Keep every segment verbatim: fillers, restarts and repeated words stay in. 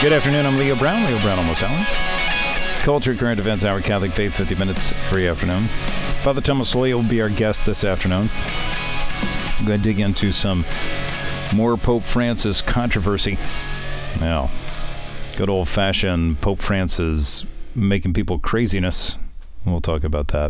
Good afternoon. I'm Leo Brown. Leo Brown, Almost Hour. Culture, Current Events Hour, Catholic Faith, fifty minutes every afternoon. Father Thomas Loya will be our guest this afternoon. I'm going to dig into some more Pope Francis controversy. Now, good old-fashioned Pope Francis making people craziness. We'll talk about that.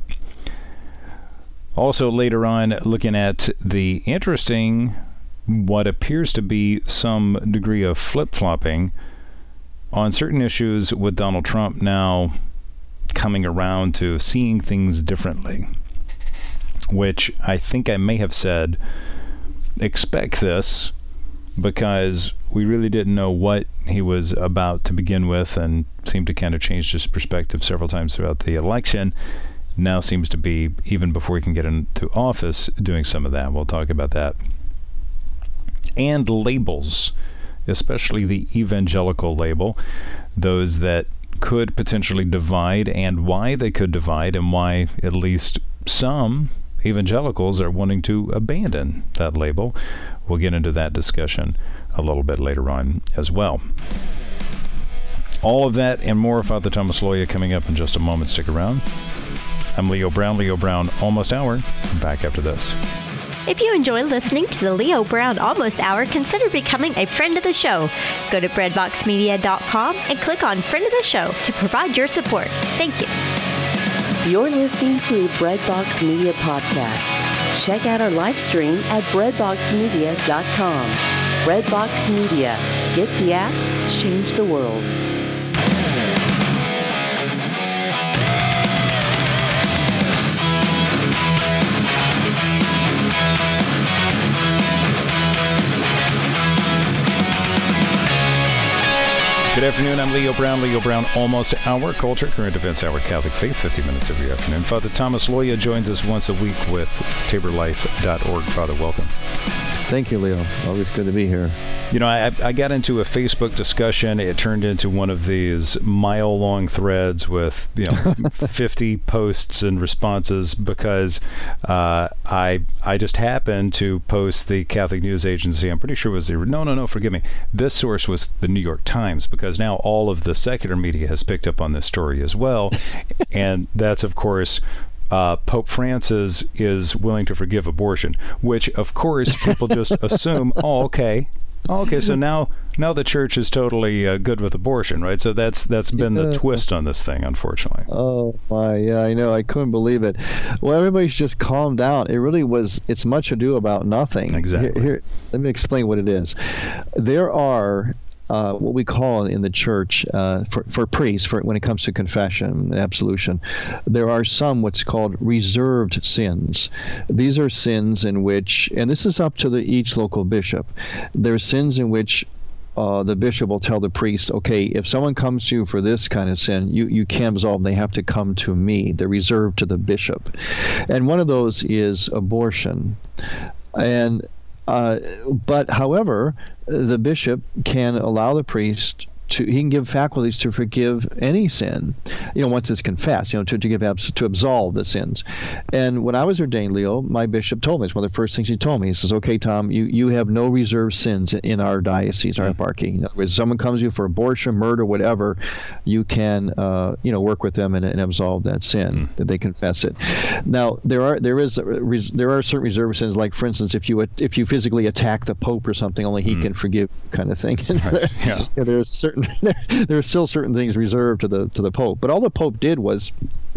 Also, later on, looking at the interesting, what appears to be some degree of flip-flopping on certain issues with Donald Trump now coming around to seeing things differently, which I think I may have said, expect this, because we really didn't know what he was about to begin with and seemed to kind of change his perspective several times throughout the election. Now seems to be, even before he can get into office, doing some of that. We'll talk about that. And labels, especially the evangelical label, those that could potentially divide, and why they could divide, and why at least some evangelicals are wanting to abandon that label. We'll get into that discussion a little bit later on as well. All of that and more, Father Thomas Loya, coming up in just a moment. Stick around. I'm Leo Brown, Leo Brown Almost Hour. Back after this. If you enjoy listening to the Leo Brown Almost Hour, consider becoming a friend of the show. Go to bread box media dot com and click on Friend of the Show to provide your support. Thank you. You're listening to a Breadbox Media podcast. Check out our live stream at bread box media dot com. Breadbox Media. Get the app, change the world. Good afternoon. I'm Leo Brown. Leo Brown Almost Hour, Culture, Current Events Hour, Catholic Faith, fifty minutes every afternoon. Father Thomas Loya joins us once a week with tabor life dot org. Father, welcome. Thank you, Leo. Always good to be here. You know, I, I got into a Facebook discussion. It turned into one of these mile-long threads with, you know, fifty posts and responses because uh, I I just happened to post the Catholic News Agency. I'm pretty sure it was the no, no, no. Forgive me. This source was the New York Times, because now all of the secular media has picked up on this story as well, and that's of course. Uh, Pope Francis is willing to forgive abortion, which, of course, people just assume, oh, okay. Oh, okay, so now now the church is totally uh, good with abortion, right? So that's that's been the twist on this thing, unfortunately. Oh, my, yeah, I know. I couldn't believe it. Well, everybody's just calmed down. It really was, it's much ado about nothing. Exactly. Here, here, let me explain what it is. There are... Uh, what we call in the church uh, for, for priests, for when it comes to confession and absolution, there are some what's called reserved sins. These are sins in which, and this is up to the, each local bishop, there are sins in which uh, the bishop will tell the priest, okay, if someone comes to you for this kind of sin, you, you can't absolve them, they have to come to me. They're reserved to the bishop. And one of those is abortion. And Uh, but, however, the bishop can allow the priest to, he can give faculties to forgive any sin, you know, once it's confessed, you know, to, to give abs- to absolve the sins. And when I was ordained, Leo, my bishop told me, it's one of the first things he told me. He says, okay, Tom, you, you have no reserved sins in our diocese, our eparchy. In other words, someone comes to you for abortion, murder, whatever, you can, uh, you know, work with them and, and absolve that sin, mm. that they confess it. Now, there are there is there are certain reserved sins, like, for instance, if you if you physically attack the Pope or something, only he mm. can forgive, kind of thing. Right. Yeah. Yeah, there's certain there, there are still certain things reserved to the to the Pope, but all the Pope did was,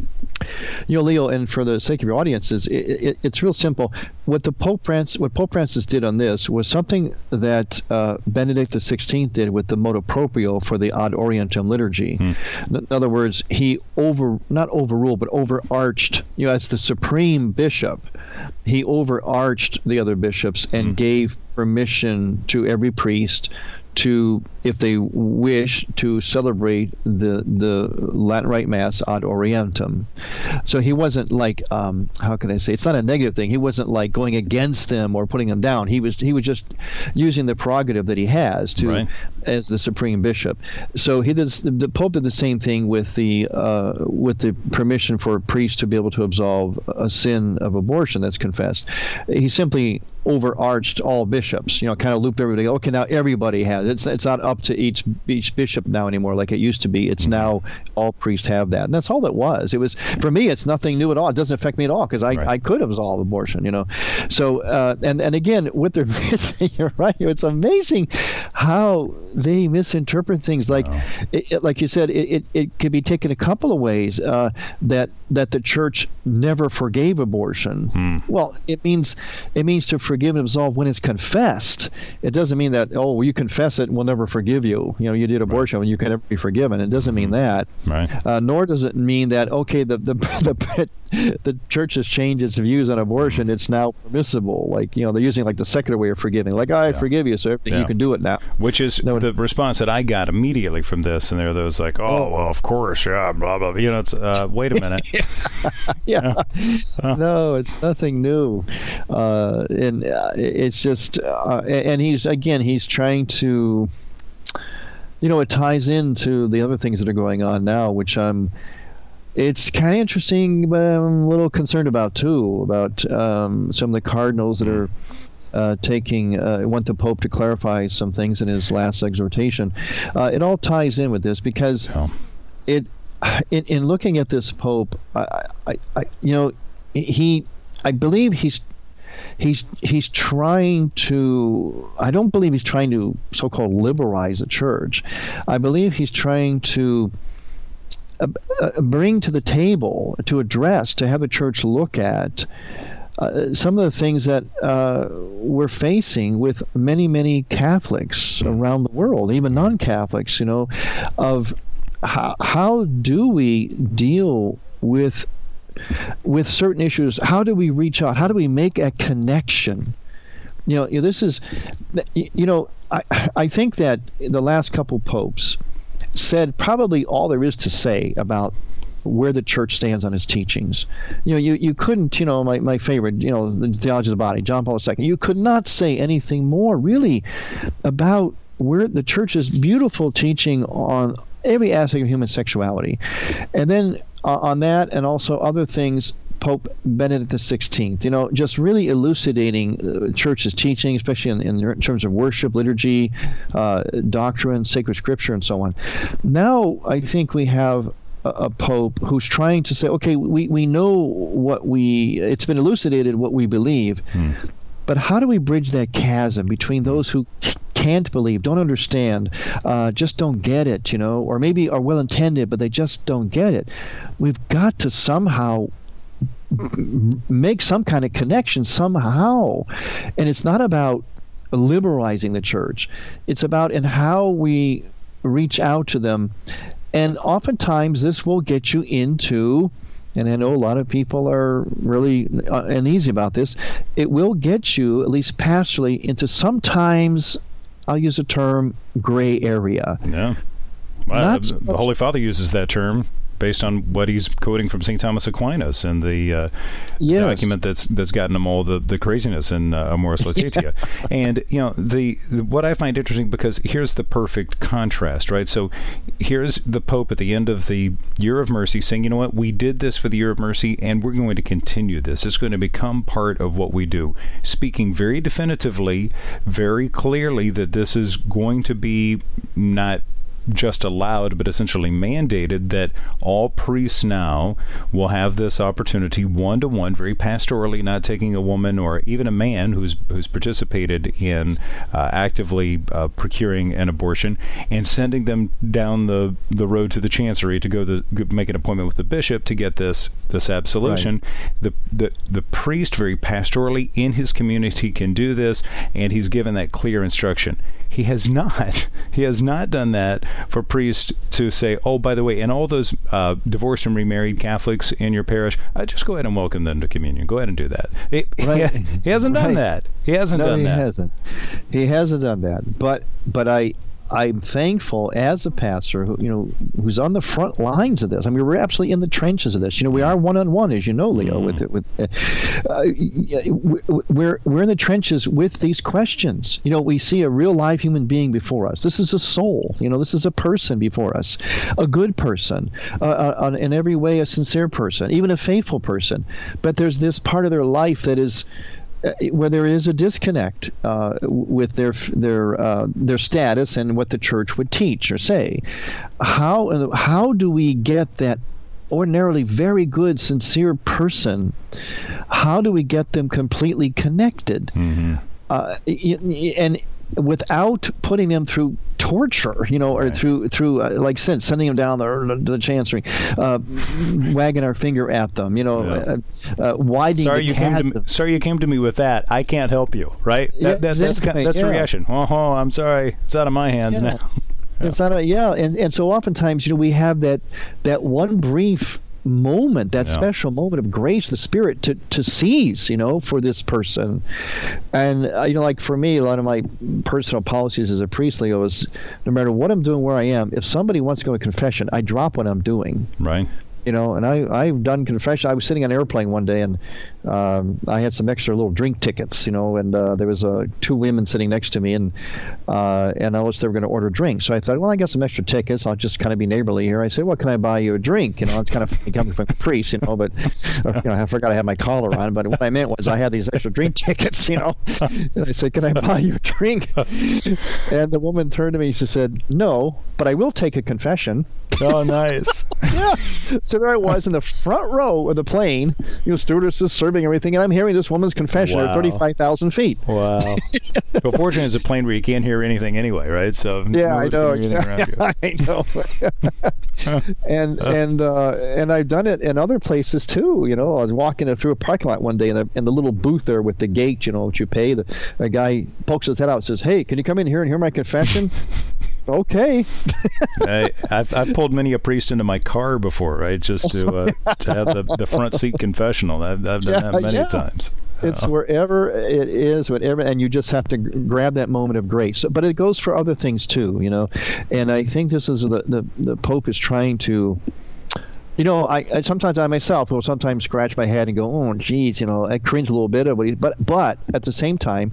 you know, Leo, and for the sake of your audiences, it, it, it's real simple. What the Pope Francis, what Pope Francis did on this was something that uh, Benedict the sixteenth did with the motu proprio for the Ad Orientem liturgy. Hmm. In other words, he over not overruled, but overarched. You know, as the supreme bishop, he overarched the other bishops and hmm. gave permission to every priest to, if they wish, to celebrate the the Latin Rite Mass ad orientem. So he wasn't like, um, how can I say? It's not a negative thing. He wasn't like going against them or putting them down. He was he was just using the prerogative that he has to, right. as the supreme bishop. So he did. The Pope did the same thing with the uh, with the permission for a priest to be able to absolve a sin of abortion that's confessed. He simply overarched all bishops, you know, kind of looped everybody. Okay, now everybody has it. It's, it's not up to each each bishop now anymore like it used to be. It's now all priests have that. And that's all it was. It was, for me, it's nothing new at all. It doesn't affect me at all because I, right. I could have absolved abortion, you know. So, uh, and, and again, what they're missing, you're right, it's amazing how they misinterpret things. Like, wow. it, it, like you said, it, it, it could be taken a couple of ways, uh, that that the church never forgave abortion. Hmm. Well, it means it means to forgive and absolve when it's confessed. It doesn't mean that, oh, well, you confess it and we'll never forgive you. You know, you did abortion right. and you can never be forgiven. It doesn't mean that. Right. Uh, nor does it mean that, okay, the the the, the church has changed its views on abortion. It's now permissible. Like, you know, they're using like the secular way of forgiving. Like, I yeah. forgive you, so everything yeah. you can do it now. Which is no, the response that I got immediately from this. And there are those like, oh, oh. well, of course, yeah, blah, blah. You know, it's, uh, wait a minute. yeah. Uh, no, it's nothing new. Uh, and uh, it's just, uh, and he's, again, he's trying to, you know, it ties into the other things that are going on now, which I'm, it's kind of interesting, but I'm a little concerned about too, about um, some of the cardinals that are uh, taking, uh, want the Pope to clarify some things in his last exhortation. Uh, it all ties in with this because yeah. it, in, in looking at this Pope, I, I, I, you know, he, I believe he's, he's, he's trying to, I don't believe he's trying to so-called liberalize the church. I believe he's trying to uh, uh, bring to the table, to address, to have the church look at uh, some of the things that uh, we're facing with many, many Catholics around the world, even non-Catholics, you know, of how, how do we deal with with certain issues? How do we reach out? How do we make a connection? You know, this is, you know, I, I think that the last couple popes said probably all there is to say about where the church stands on its teachings. You know, you, you couldn't, you know, my, my favorite, you know, the Theology of the Body, John Paul the Second, you could not say anything more really about where the church's beautiful teaching on every aspect of human sexuality. And then uh, on that and also other things, Pope Benedict the sixteenth, you know, just really elucidating the church's teaching, especially in, in terms of worship, liturgy, uh, doctrine, sacred scripture, and so on. Now I think we have a, a Pope who's trying to say, okay, we, we know what we, it's been elucidated what we believe, hmm. but how do we bridge that chasm between those who can't believe, don't understand, uh, just don't get it, you know, or maybe are well-intended, but they just don't get it? We've got to somehow make some kind of connection somehow. And it's not about liberalizing the church. It's about in how we reach out to them. And oftentimes this will get you into, and I know a lot of people are really uneasy about this, it will get you, at least pastorally, into sometimes, I'll use the term, gray area. Yeah. Well, the, the Holy Father uses that term based on what he's quoting from Saint Thomas Aquinas and the uh, yes. document that's that's gotten him all the, the craziness in uh, Amoris Laetitia. Yeah. And, you know, the, the what I find interesting, because here's the perfect contrast, right? So here's the Pope at the end of the Year of Mercy saying, you know what, we did this for the Year of Mercy, and we're going to continue this. It's going to become part of what we do. Speaking very definitively, very clearly that this is going to be not just allowed, but essentially mandated, that all priests now will have this opportunity one-to-one, very pastorally, not taking a woman or even a man who's who's participated in uh, actively uh, procuring an abortion and sending them down the, the road to the chancery to go to make an appointment with the bishop to get this this absolution. Right. The, the the priest very pastorally in his community can do this, and he's given that clear instruction. He has not. He has not done that for priests to say, oh, by the way, and all those uh, divorced and remarried Catholics in your parish, uh, just go ahead and welcome them to communion. Go ahead and do that. He, right. he, he hasn't done right. that. He hasn't no, done he that. He hasn't. He hasn't done that. But but I. I'm thankful as a pastor who, you know, who's on the front lines of this. I mean, we're absolutely in the trenches of this. You know, we are one-on-one, as you know, Leo. Mm. With with uh, we're we're in the trenches with these questions. You know, we see a real live human being before us. This is a soul. You know, this is a person before us, a good person, uh, in every way a sincere person, even a faithful person. But there's this part of their life that is uh, where there is a disconnect uh, with their their uh, their status and what the church would teach or say. How how do we get that ordinarily very good, sincere person? How do we get them completely connected? Mm-hmm. Uh, and without putting them through torture, you know, or right. through through uh, like sin, sending them down the the chancery, uh, wagging our finger at them, you know, yeah. uh, uh, widening sorry the you came to me, sorry you came to me with that. I can't help you, right? That, yeah, that, that's exactly. that's yeah. a reaction. Oh, oh, I'm sorry, it's out of my hands yeah. now. yeah. It's not a, yeah, and and so oftentimes, you know, we have that that one brief moment, that yeah. special moment of grace, the Spirit to, to seize, you know, for this person. And, uh, you know, like for me, a lot of my personal policies as a priest, Leo, is no matter what I'm doing, where I am, if somebody wants to go to confession, I drop what I'm doing. Right. You know, and I, I've done confession. I was sitting on an airplane one day, and um, I had some extra little drink tickets, you know, and uh, there was uh, two women sitting next to me, and uh, and I noticed they were going to order drinks. So I thought, well, I got some extra tickets. I'll just kind of be neighborly here. I said, well, can I buy you a drink? You know, it's kind of funny coming from a priest, you know, but or, you know, I forgot I had my collar on. But what I meant was I had these extra drink tickets, you know. And I said, can I buy you a drink? And the woman turned to me. She said, no, but I will take a confession. Oh, nice. Yeah. So there I was in the front row of the plane, you know, stewardesses serving everything, and I'm hearing this woman's confession wow. at thirty-five thousand feet. Wow. Well, fortunately, it's a plane where you can't hear anything anyway, right? So yeah, I know. Exactly. I know. and and uh, and I've done it in other places too. You know, I was walking through a parking lot one day, in the, in the little booth there with the gate, you know, which you pay. The a guy pokes his head out and says, "Hey, can you come in here and hear my confession?" Okay. I, I've I've pulled many a priest into my car before, right? Just to uh, to have the, the front seat confessional. I've I've done yeah, that many yeah. times. It's uh, wherever it is, whatever, and you just have to g- grab that moment of grace. But it goes for other things too, you know. And I think this is the the, the Pope is trying to. You know, I, I sometimes I myself will sometimes scratch my head and go, "Oh, geez," you know, I cringe a little bit of what he. But but at the same time,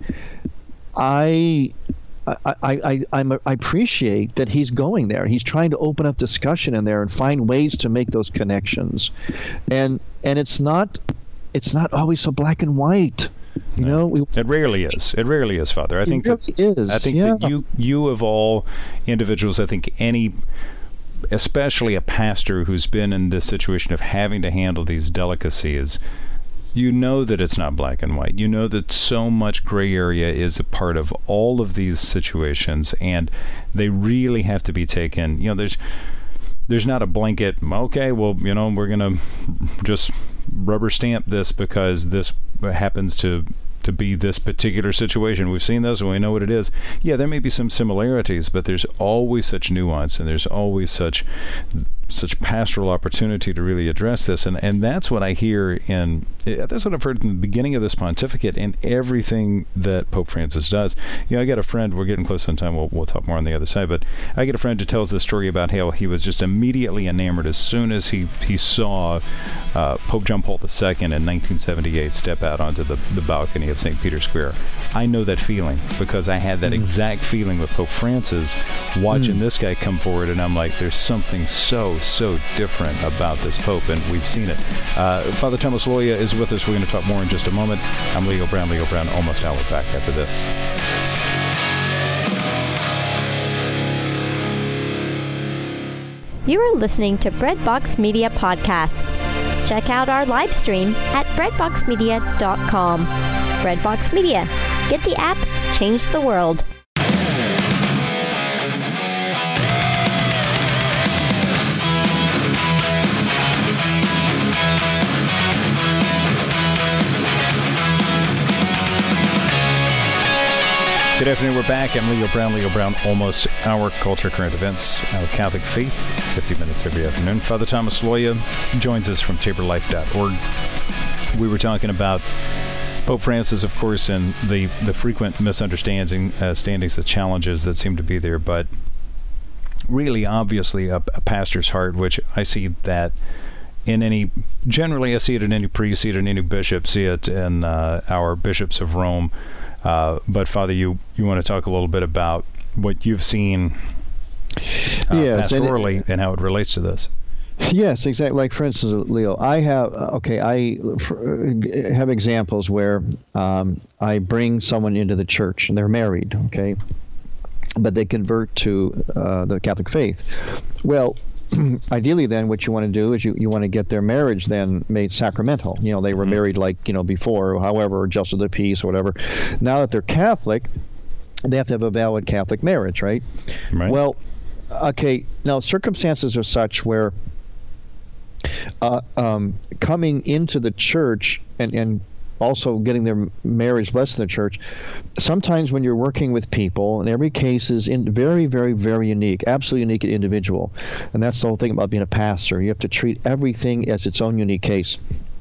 I. I, I, I'm, I appreciate that he's going there. He's trying to open up discussion in there and find ways to make those connections, and and it's not it's not always so black and white. You no, know, we, it rarely is. It rarely is, Father. I it think really that is. I think yeah. that you you of all individuals, I think any, especially a pastor who's been in this situation of having to handle these delicacies. You know that it's not black and white. You know that so much gray area is a part of all of these situations, and they really have to be taken. You know, there's there's not a blanket, okay, well, you know, we're going to just rubber stamp this because this happens to to be this particular situation. We've seen those and we know what it is. Yeah, there may be some similarities, but there's always such nuance, and there's always such such pastoral opportunity to really address this. And, and that's what I hear in, that's what I've heard in the beginning of this pontificate and everything that Pope Francis does. You know, I got a friend, we're getting close on time, we'll, we'll talk more on the other side, but I get a friend who tells this story about how he was just immediately enamored as soon as he, he saw uh, Pope John Paul the Second in nineteen seventy-eight step out onto the, the balcony of Saint Peter's Square. I know that feeling because I had that mm. exact feeling with Pope Francis watching mm. this guy come forward, and I'm like, there's something so so different about this Pope, and we've seen it. Uh, Father Thomas Loya is with us. We're going to talk more in just a moment. I'm Leo Brown, Leo Brown, almost hour back after this. You are listening to Breadbox Media Podcast. Check out our live stream at breadbox media dot com. Breadbox Media. Get the app, change the world. Good afternoon, we're back. I'm Leo Brown, Leo Brown, almost our culture, current events, our Catholic faith, fifty minutes every afternoon. Father Thomas Loya joins us from tabor life dot org. We were talking about Pope Francis, of course, and the, the frequent misunderstandings, uh, standings, the challenges that seem to be there, but really, obviously, a, a pastor's heart, which I see that in any, generally I see it in any priest, see it in any bishop, see it in uh, our bishops of Rome. Uh, but Father, you, you want to talk a little bit about what you've seen uh, yes, pastorally and, it, and how it relates to this. Yes, exactly. Like, for instance, Leo, I have, okay, I have examples where um, I bring someone into the church, and they're married, okay, but they convert to uh, the Catholic faith. Well, ideally then what you want to do is you, you want to get their marriage then made sacramental. You know, they were mm-hmm. married like, you know, before, or however, just of the peace or whatever. Now that they're Catholic, they have to have a valid Catholic marriage, right? Right. Well, okay, now circumstances are such where Uh, um, coming into the church and, and also getting their marriage blessed in the church, sometimes when you're working with people, and every case is in very, very, very unique, absolutely unique and individual. And that's the whole thing about being a pastor. You have to treat everything as its own unique case.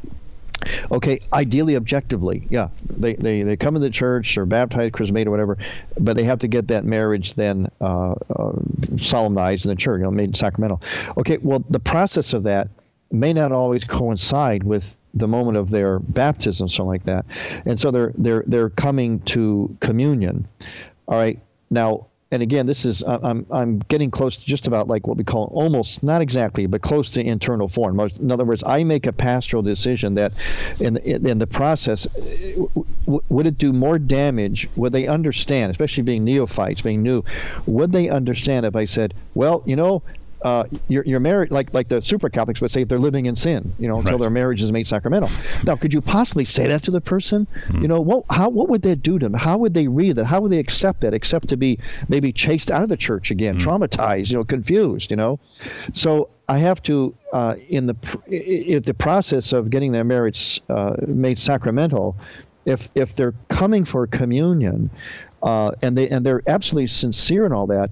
Okay, ideally, objectively, yeah, they, they, they come into the church or baptized, chrismated, or whatever, but they have to get that marriage then uh, uh, solemnized in the church, you know, made sacramental. Okay, well, the process of that may not always coincide with the moment of their baptism, something like that, and so they're they're they're coming to communion. All right, now, and again, this is I'm I'm getting close to just about like what we call almost not exactly, but close to internal form. In other words, I make a pastoral decision that, in in the process, w- would it do more damage? Would they understand, especially being neophytes, being new? Would they understand if I said, well, you know, Uh, you're, you're married, like like the super Catholics would say, they're living in sin, you know, until right. their marriage is made sacramental. Now, could you possibly say that to the person? Mm-hmm. You know, what how what would that do to them? How would they read that? How would they accept that? Except to be maybe chased out of the church again, mm-hmm. traumatized, you know, confused, you know. So I have to, uh, in the in the process of getting their marriage uh, made sacramental, if if they're coming for communion, uh, and they and they're absolutely sincere and all that,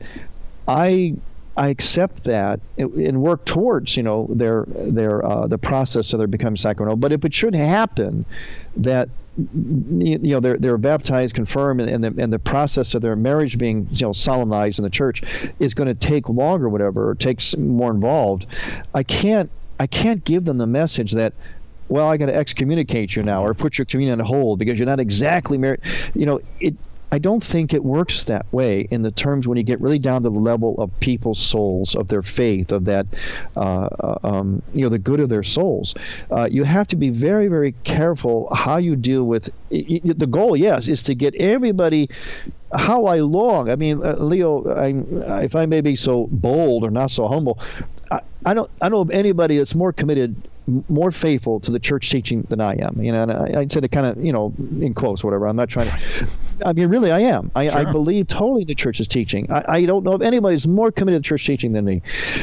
I. I accept that and work towards, you know, their their uh, the process of their becoming sacramental. But if it should happen that, you know, they're they're baptized, confirmed, and, and the and the process of their marriage being, you know, solemnized in the church is going to take longer, whatever, or takes more involved, I can't I can't give them the message that, well, I got to excommunicate you now or put your communion on hold because you're not exactly married. You know, it. I don't think it works that way in the terms when you get really down to the level of people's souls, of their faith, of that, uh, um, you know, the good of their souls. Uh, you have to be very, very careful how you deal with it, it, the goal. Yes, is to get everybody. How I long. I mean, uh, Leo, I, if I may be so bold or not so humble, I, I don't. I don't know of anybody that's more committed, more faithful to the church teaching than I am. You know, and I, I said it kind of, you know, in quotes, whatever. I'm not trying to. I mean, really, I am. I, sure. I believe totally in the church's teaching. I, I don't know if anybody is more committed to church teaching than me.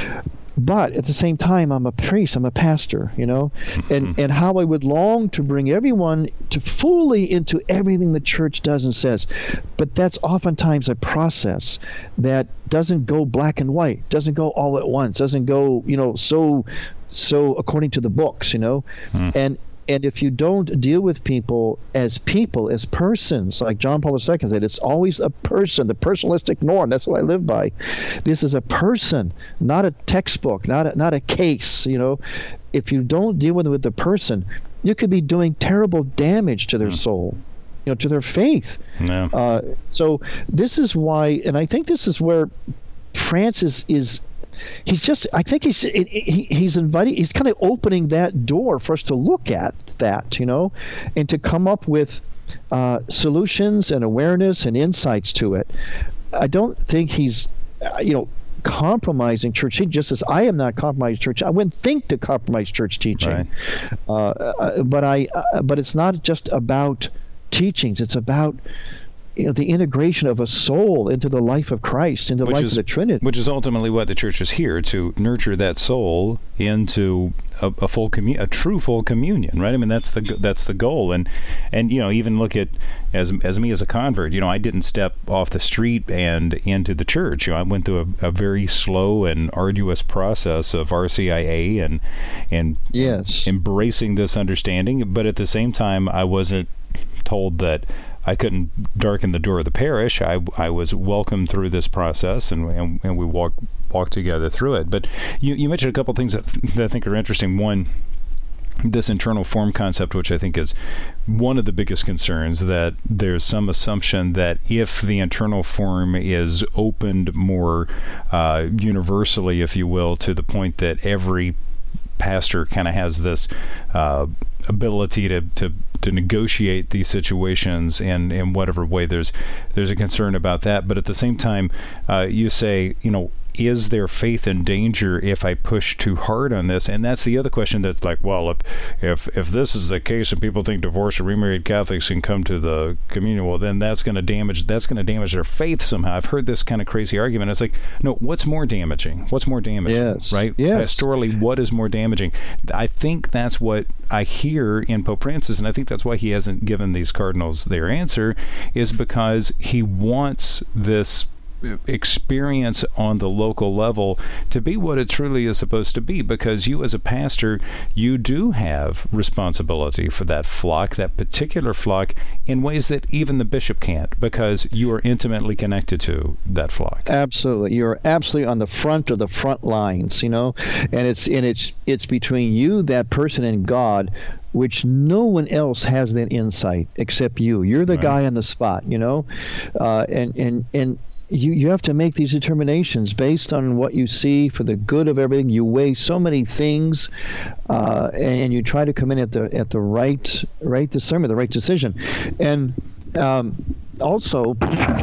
But at the same time, I'm a priest, I'm a pastor, you know, and, and how I would long to bring everyone to fully into everything the church does and says. But that's oftentimes a process that doesn't go black and white, doesn't go all at once, doesn't go, you know, so so according to the books, you know, mm. and And if you don't deal with people as people, as persons, like John Paul the Second said, it's always a person, the personalistic norm. That's what I live by. This is a person, not a textbook, not a, not a case. You know, if you don't deal with it with the person, you could be doing terrible damage to their mm. soul, you know, to their faith. Yeah. Uh, so this is why, and I think this is where Francis is. He's just, I think he's he, he's inviting, he's kind of opening that door for us to look at that, you know, and to come up with uh, solutions and awareness and insights to it. I don't think he's, uh, you know, compromising church teaching, just as I am not compromising church. I wouldn't think to compromise church teaching. Right. Uh, uh, but I, uh, but it's not just about teachings. It's about, you know, the integration of a soul into the life of Christ, into the which life is, of the Trinity. Which is ultimately what the church is here, to nurture that soul into a, a full commu- a true full communion, right? I mean, that's the that's the goal. And and you know, even look at as as me as a convert, you know, I didn't step off the street and into the church. You know, I went through a, a very slow and arduous process of R C I A and and yes. embracing this understanding, but at the same time, I wasn't told that I couldn't darken the door of the parish. I, I was welcomed through this process, and and, and we walked walked together through it. But you, you mentioned a couple of things that, that I think are interesting. One, this internal form concept, which I think is one of the biggest concerns, that there's some assumption that if the internal form is opened more uh, universally, if you will, to the point that every pastor kind of has this uh, ability to, to to negotiate these situations in in whatever way there's there's a concern about that. But at the same time, uh, you say, you know, is their faith in danger if I push too hard on this? And that's the other question that's like, well, if if if this is the case and people think divorced or remarried Catholics can come to the communion, well, then that's going to damage that's going to damage their faith somehow. I've heard this kind of crazy argument. It's like, no, what's more damaging? What's more damaging? Yes. Right? Yes. Pastorally, what is more damaging? I think that's what I hear in Pope Francis, and I think that's why he hasn't given these cardinals their answer, is because he wants this experience on the local level to be what it truly is supposed to be, because you as a pastor, you do have responsibility for that flock, that particular flock, in ways that even the bishop can't, because you are intimately connected to that flock. Absolutely. You're absolutely on the front of the front lines, you know, and it's and it's it's between you, that person, and God, which no one else has that insight except you. You're the right. guy on the spot, you know, uh, and and and you you have to make these determinations based on what you see for the good of everything. You weigh so many things, uh, and, and you try to come in at the at the right right discernment, the right decision, and um, also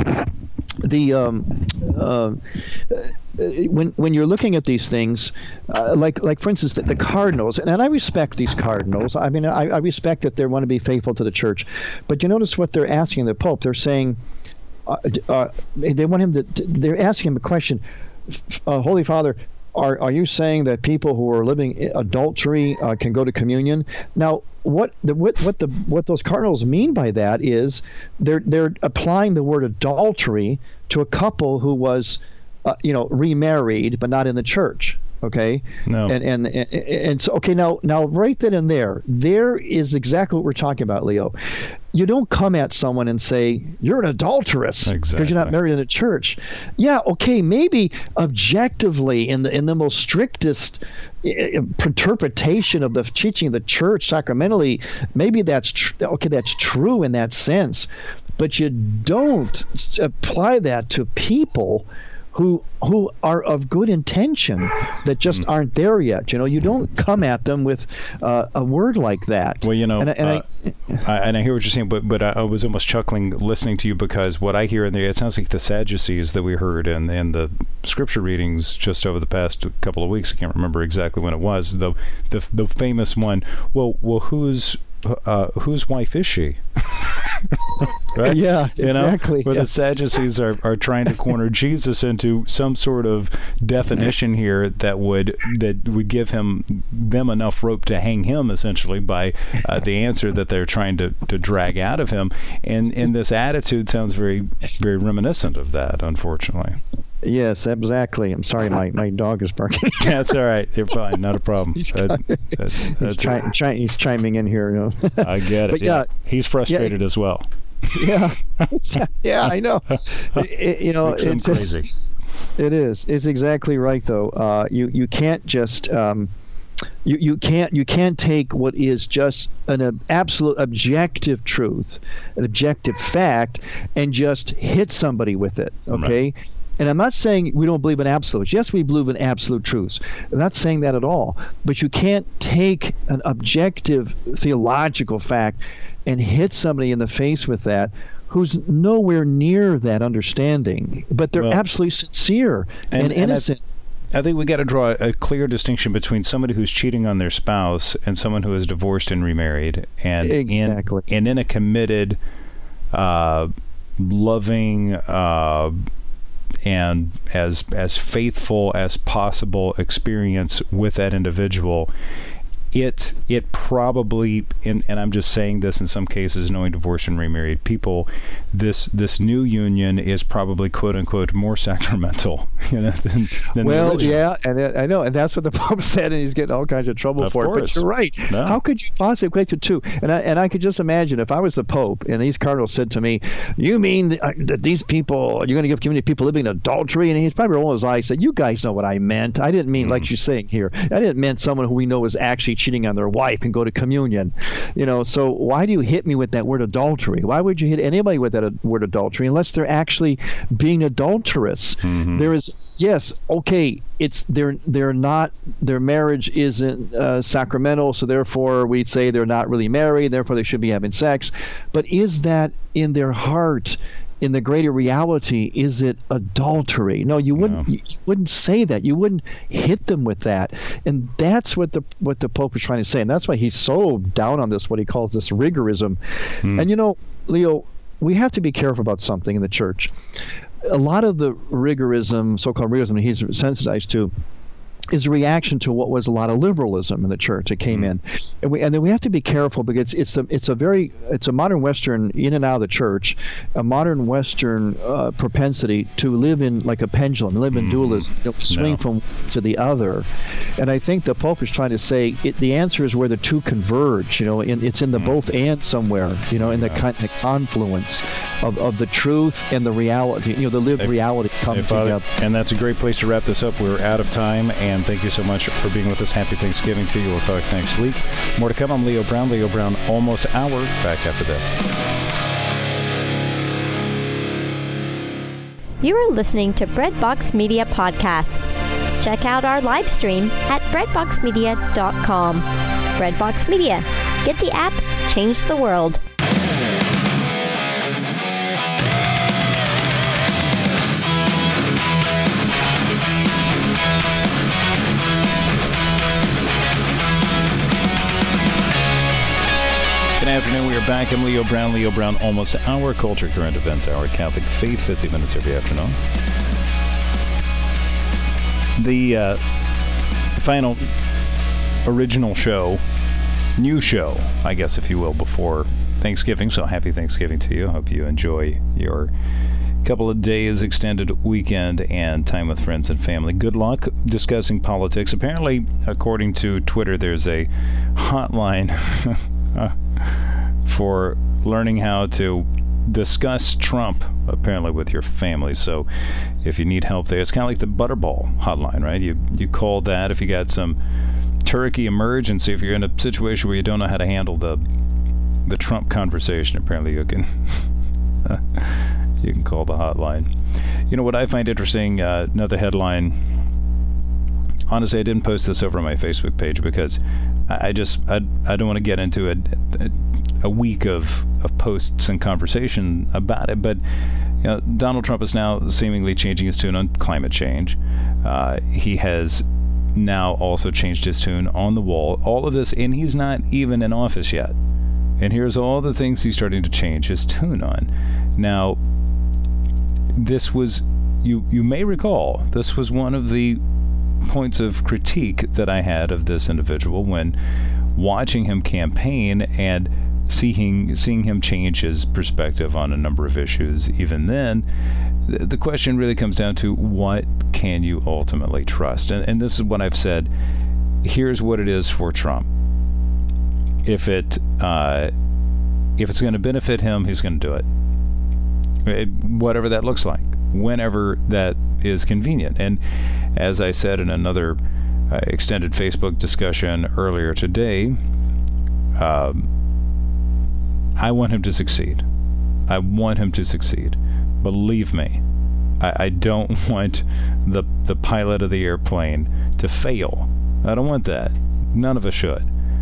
the um, uh, when when you're looking at these things, uh, like like for instance the, the cardinals, and, and I respect these cardinals. I mean, I, I respect that they want to be faithful to the church, but you notice what they're asking the Pope. They're saying uh, uh, they want him to. They're asking him a question, uh, Holy Father. Are are you saying that people who are living adultery uh, can go to communion? Now, what the what what the what those cardinals mean by that is they're they're applying the word adultery to a couple who was, uh, you know, remarried but not in the church. Okay. No. And and and, and so okay now now right then and there there is exactly what we're talking about, Leo. You don't come at someone and say you're an adulteress because exactly. you're not married in a church. Yeah, okay, maybe objectively in the in the most strictest interpretation of the teaching of the church sacramentally, maybe that's tr- okay. That's true in that sense, but you don't apply that to people who who are of good intention that just mm. aren't there yet. You know, you don't come at them with uh, a word like that. Well, you know, and, and, uh, I, I, and I hear what you're saying, but but I, I was almost chuckling listening to you, because what I hear in there, it sounds like the Sadducees that we heard in, in the scripture readings just over the past couple of weeks. I can't remember exactly when it was. The the, the famous one. Well, well, who's uh, whose wife is she? Right? Yeah, you know? exactly. Where yeah. the Sadducees are, are trying to corner Jesus into some sort of definition here that would that would give him them enough rope to hang him, essentially, by uh, the answer that they're trying to, to drag out of him. And and this attitude sounds very very reminiscent of that, unfortunately. Yes, exactly. I'm sorry, my, my dog is barking. That's all right. You're fine. Not a problem. He's, that, that, he's, try, try, he's chiming in here. You know. I get it. But yeah. yeah, he's frustrated yeah, as well. Yeah, yeah, I know. It, it, you know, Makes him it's crazy. It is. It's exactly right, though. Uh, you you can't just um, you you can't you can't take what is just an uh, absolute objective truth, an objective fact, and just hit somebody with it. Okay. Right. And I'm not saying we don't believe in absolutes. Yes, we believe in absolute truths. I'm not saying that at all. But you can't take an objective theological fact and hit somebody in the face with that who's nowhere near that understanding. But they're well, absolutely sincere and, and innocent. And I, I think we got to draw a clear distinction between somebody who's cheating on their spouse and someone who is divorced and remarried. And exactly. in, and in a committed, uh, loving, uh, and as as faithful as possible experience with that individual, it it probably, and, and I'm just saying this in some cases, knowing divorced and remarried people, this this new union is probably quote unquote more sacramental, you know, than, than well, the original. yeah, and I know, and that's what the Pope said, and he's getting all kinds of trouble of for course. it. But you're right. No. How could you possibly equate the two? And I and I could just imagine if I was the Pope and these cardinals said to me, "You mean that these people, you're going to give community people living in adultery?" And he's probably rolling his eyes, said, "You guys know what I meant. I didn't mean mm. like you're saying here. I didn't mean someone who we know is actually cheating cheating on their wife and go to communion. You know, so why do you hit me with that word adultery? Why would you hit anybody with that uh, word adultery unless they're actually being adulterous? Mm-hmm. There is, yes, okay, it's they're they're not their marriage isn't uh, sacramental, so therefore we say they're not really married, therefore they should be having sex. But is that in their heart? In the greater reality, is it adultery? No, you wouldn't. No. You, you wouldn't say that. You wouldn't hit them with that. And that's what the what the Pope is trying to say. And that's why he's so down on this, what he calls this rigorism. Hmm. And you know, Leo, we have to be careful about something in the church. A lot of the rigorism, so-called rigorism, he's sensitized to, is a reaction to what was a lot of liberalism in the church that came mm. in, and we and then we have to be careful because it's a it's a very it's a modern Western in and out of the church, a modern Western uh, propensity to live in like a pendulum, live in mm. dualism, you know, swing no. from one to the other, and I think the Pope is trying to say it, the answer is where the two converge. You know, in, it's in the mm. both and somewhere. You know, in yeah. the, con- the confluence of, of the truth and the reality. You know, the lived if, reality come together. And that's a great place to wrap this up. We're out of time and. And thank you so much for being with us. Happy Thanksgiving to you. We'll talk next week. More to come. I'm Leo Brown. Leo Brown, Almost Hour. Back after this. You are listening to Breadbox Media Podcast. Check out our live stream at breadbox media dot com. Breadbox Media. Get the app. Change the world. Good afternoon. We are back. I'm Leo Brown. Leo Brown, Almost Hour, Culture, Current Events Hour, Catholic Faith, fifty minutes every afternoon. The uh, final original show, new show, I guess, if you will, before Thanksgiving. So happy Thanksgiving to you. Hope you enjoy your couple of days, extended weekend, and time with friends and family. Good luck discussing politics. Apparently, according to Twitter, there's a hotline for learning how to discuss Trump, apparently, with your family. So if you need help there, it's kind of like the Butterball hotline, right? You you call that if you got some turkey emergency, if you're in a situation where you don't know how to handle the the Trump conversation, apparently you can you can call the hotline. You know what I find interesting, uh, another headline. Honestly, I didn't post this over on my Facebook page because I, I just I, I don't want to get into a, a a week of, of posts and conversation about it. But you know, Donald Trump is now seemingly changing his tune on climate change. Uh, he has now also changed his tune on the wall. All of this, and he's not even in office yet. And here's all the things he's starting to change his tune on. Now, this was, you you may recall, this was one of the points of critique that I had of this individual when watching him campaign and seeing seeing him change his perspective on a number of issues. Even then, th- the question really comes down to what can you ultimately trust? And, and this is what I've said. Here's what it is for Trump. If it uh, if it's going to benefit him, he's going to do it. it. Whatever that looks like, whenever that is convenient. And as I said in another uh, extended Facebook discussion earlier today, um, I want him to succeed. I want him to succeed. Believe me, I, I don't want the the pilot of the airplane to fail. I don't want that. None of us should.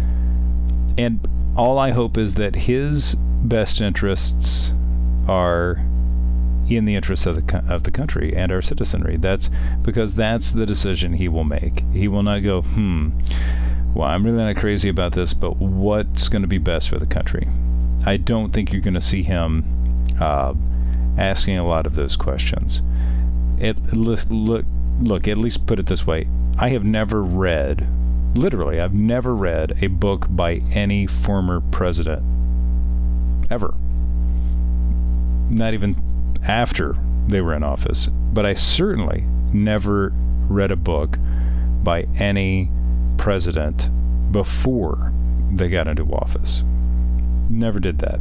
And all I hope is that his best interests are in the interests of the co- of the country and our citizenry. That's because that's the decision he will make. He will not go, hmm, well, I'm really not crazy about this, but what's going to be best for the country? I don't think you're going to see him uh, asking a lot of those questions. It, look, look, look, at least put it this way. I have never read, literally, I've never read a book by any former president. Ever. Not even after they were in office. But I certainly never read a book by any president before they got into office. Never did that.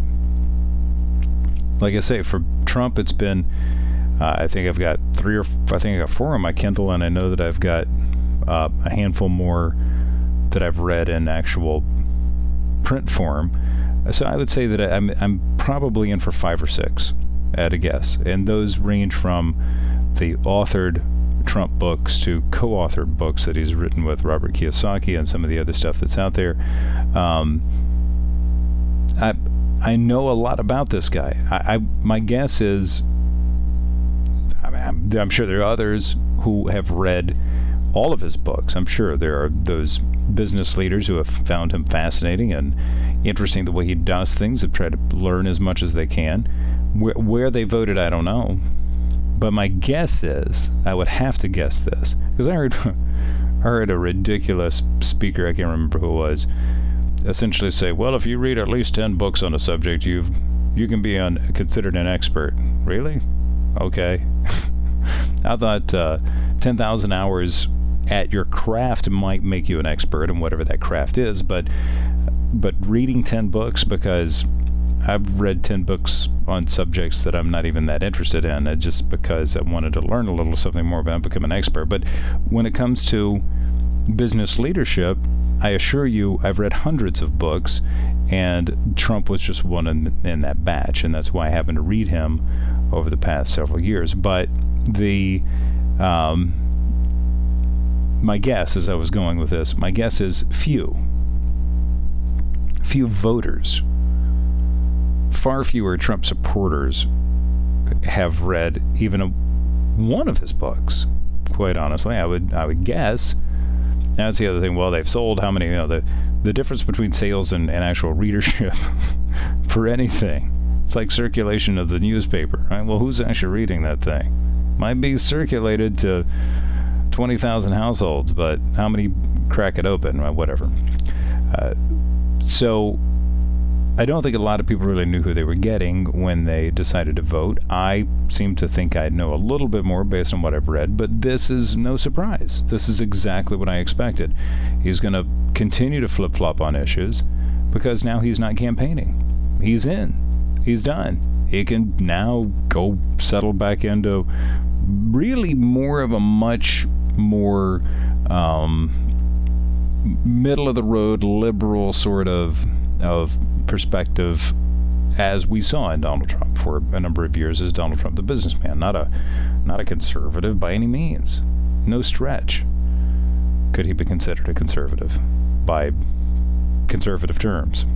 Like I say, for Trump, it's been, uh, I think I've got three or, f- I think I got four on my Kindle, and I know that I've got uh, a handful more that I've read in actual print form. So I would say that I'm I'm probably in for five or six at a guess, and those range from the authored Trump books to co-authored books that he's written with Robert Kiyosaki and some of the other stuff that's out there. Um, I I know a lot about this guy. I, I my guess is, I mean, I'm, I'm sure there are others who have read all of his books. I'm sure there are those business leaders who have found him fascinating and interesting the way he does things, have tried to learn as much as they can. Where, where they voted, I don't know. But my guess is, I would have to guess this, because I heard, I heard a ridiculous speaker, I can't remember who it was, essentially say, well, if you read at least ten books on a subject, you've you can be on, considered an expert. Really? Okay. I thought uh, ten thousand hours at your craft might make you an expert in whatever that craft is, but but reading ten books, because I've read ten books on subjects that I'm not even that interested in, uh, just because I wanted to learn a little something more about, become an expert. But when it comes to business leadership, I assure you I've read hundreds of books, and Trump was just one in, in that batch, and that's why I happened to read him over the past several years. But the um, my guess, as I was going with this, my guess is few. Few voters, far fewer Trump supporters have read even a, one of his books. Quite honestly, I would I would guess. That's the other thing. Well, they've sold how many? You know, the the difference between sales and, and actual readership for anything. It's like circulation of the newspaper, right? Well, who's actually reading that thing? Might be circulated to twenty thousand households, but how many crack it open? Well, whatever. Uh, so I don't think a lot of people really knew who they were getting when they decided to vote. I seem to think I know a little bit more based on what I've read, but this is no surprise. This is exactly what I expected. He's going to continue to flip-flop on issues because now he's not campaigning. He's in. He's done. He can now go settle back into really more of a much more um, middle-of-the-road liberal sort of of perspective, as we saw in Donald Trump for a number of years as Donald Trump the businessman, not a not a conservative by any means. No stretch could he be considered a conservative by conservative terms.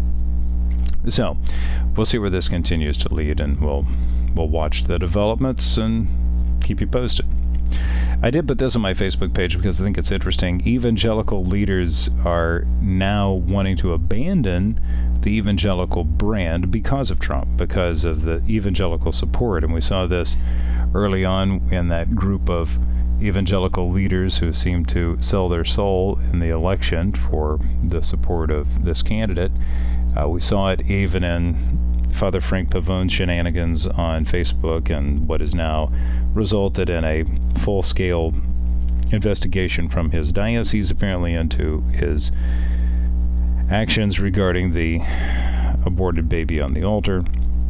So we'll see where this continues to lead, and we'll we'll watch the developments and keep you posted. I did put this on my Facebook page because I think it's interesting. Evangelical leaders are now wanting to abandon the evangelical brand because of Trump, because of the evangelical support. And we saw this early on in that group of evangelical leaders who seemed to sell their soul in the election for the support of this candidate. Uh, we saw it even in Father Frank Pavone's shenanigans on Facebook, and what has now resulted in a full-scale investigation from his diocese, apparently, into his actions regarding the aborted baby on the altar.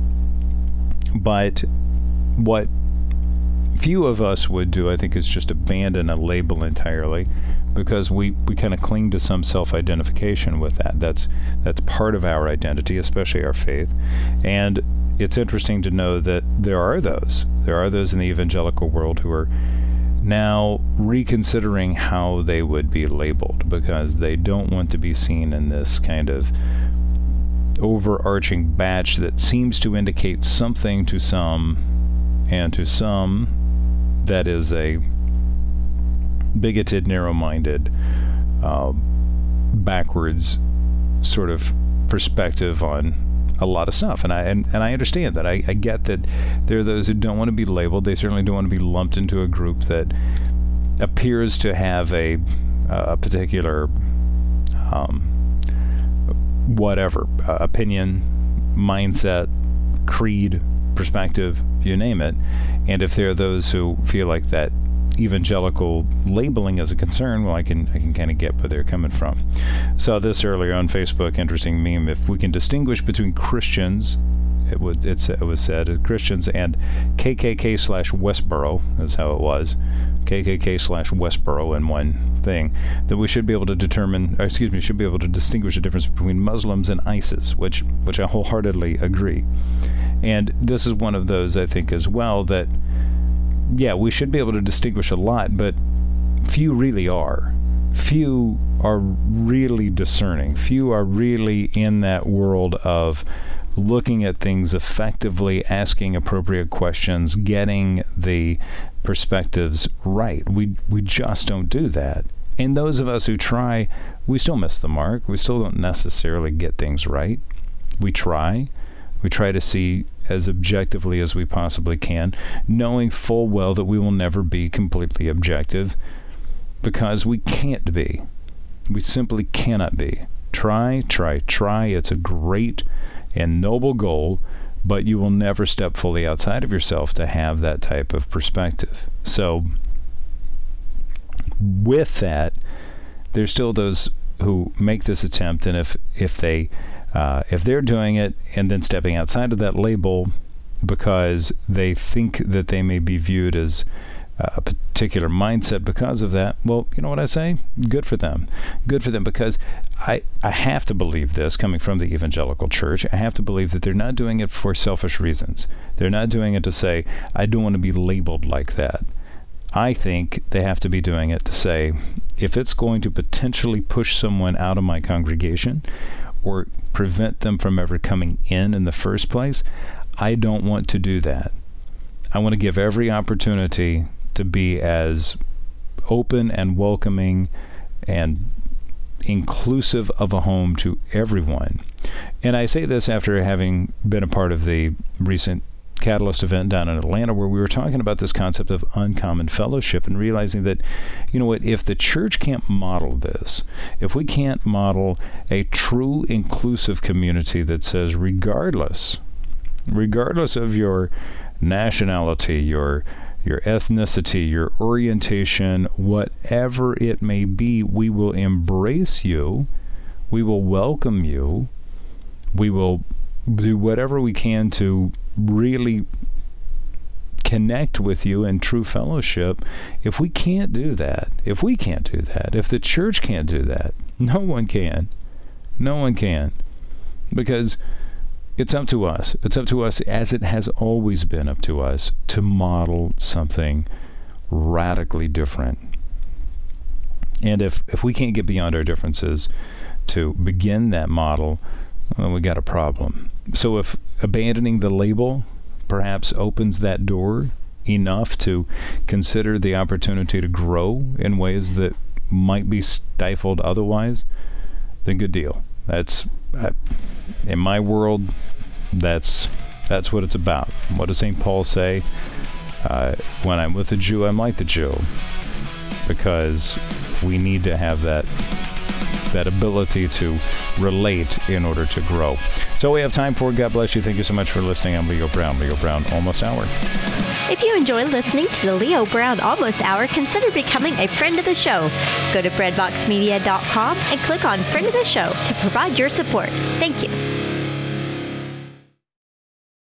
But what few of us would do, I think, is just abandon a label entirely, because we, we kind of cling to some self-identification with that. That's that's part of our identity, especially our faith. And it's interesting to know that there are those. There are those in the evangelical world who are now reconsidering how they would be labeled, because they don't want to be seen in this kind of overarching batch that seems to indicate something to some, and to some that is a bigoted, narrow-minded, uh, backwards sort of perspective on a lot of stuff. And I and, and I understand that. I, I get that there are those who don't want to be labeled. They certainly don't want to be lumped into a group that appears to have a, a particular um, whatever, uh, opinion, mindset, creed, perspective, you name it. And if there are those who feel like that evangelical labeling is a concern, well, I can I can kind of get where they're coming from. Saw this earlier on Facebook, interesting meme. If we can distinguish between Christians It was it's, it was said Christians and K K K slash Westboro is how it was. K K K slash Westboro in one thing, that we should be able to determine, or excuse me, should be able to distinguish the difference between Muslims and ISIS, which which I wholeheartedly agree. And this is one of those, I think, as well, that, yeah, we should be able to distinguish a lot, but few really are. Few are really discerning. Few are really in that world of looking at things effectively, asking appropriate questions, getting the perspectives right. We we just don't do that. And those of us who try, we still miss the mark. We still don't necessarily get things right. We try. We try to see as objectively as we possibly can, knowing full well that we will never be completely objective, because we can't be. We simply cannot be. Try, try, try. It's a great and noble goal, but you will never step fully outside of yourself to have that type of perspective. So with that, there's still those who make this attempt, and if if they uh, if they're doing it and then stepping outside of that label because they think that they may be viewed as a particular mindset because of that, well, you know what I say? Good for them. Good for them, because I, I have to believe this, coming from the evangelical church. I have to believe that they're not doing it for selfish reasons. They're not doing it to say, I don't want to be labeled like that. I think they have to be doing it to say, if it's going to potentially push someone out of my congregation or prevent them from ever coming in in the first place, I don't want to do that. I want to give every opportunity to be as open and welcoming and inclusive of a home to everyone. And I say this after having been a part of the recent Catalyst event down in Atlanta, where we were talking about this concept of uncommon fellowship and realizing that, you know what, if the church can't model this, if we can't model a true inclusive community that says regardless, regardless of your nationality, your your ethnicity, your orientation, whatever it may be, we will embrace you, we will welcome you, we will do whatever we can to really connect with you in true fellowship. If we can't do that, if we can't do that, if the church can't do that, no one can. No one can. Because it's up to us. It's up to us, as it has always been up to us, to model something radically different. And if, if we can't get beyond our differences to begin that model, well, we got a problem. So if abandoning the label perhaps opens that door enough to consider the opportunity to grow in ways that might be stifled otherwise, then good deal. That's, uh, in my world, that's that's what it's about. What does Saint Paul say? Uh, when I'm with a Jew, I'm like the Jew. Because we need to have that that ability to relate in order to grow. So we have time for God bless you. Thank you so much for listening. I'm Leo Brown. Leo Brown, Almost Hour. If you enjoy listening to the Leo Brown Almost Hour, consider becoming a friend of the show. Go to breadbox media dot com and click on Friend of the Show to provide your support. Thank you.